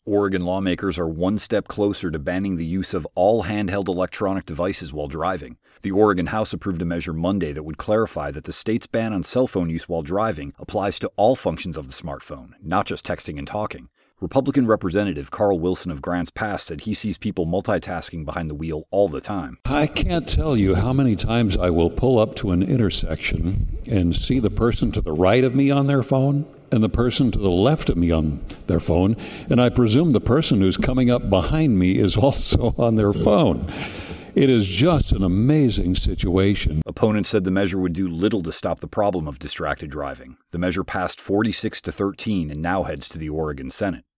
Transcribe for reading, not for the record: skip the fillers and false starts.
Oregon lawmakers are one step closer to banning the use of all handheld electronic devices while driving. The Oregon House approved a measure Monday that would clarify that the state's ban on cell phone use while driving applies to all functions of the smartphone, not just texting and talking. Republican Representative Carl Wilson of Grants Pass said he sees people multitasking behind the wheel all the time. I can't tell you how many times I will pull up to an intersection and see the person to the right of me on their phone and the person to the left of me on their phone, and I presume the person who's coming up behind me is also on their phone. It is just an amazing situation. Opponents said the measure would do little to stop the problem of distracted driving. The measure passed 46-13 and now heads to the Oregon Senate.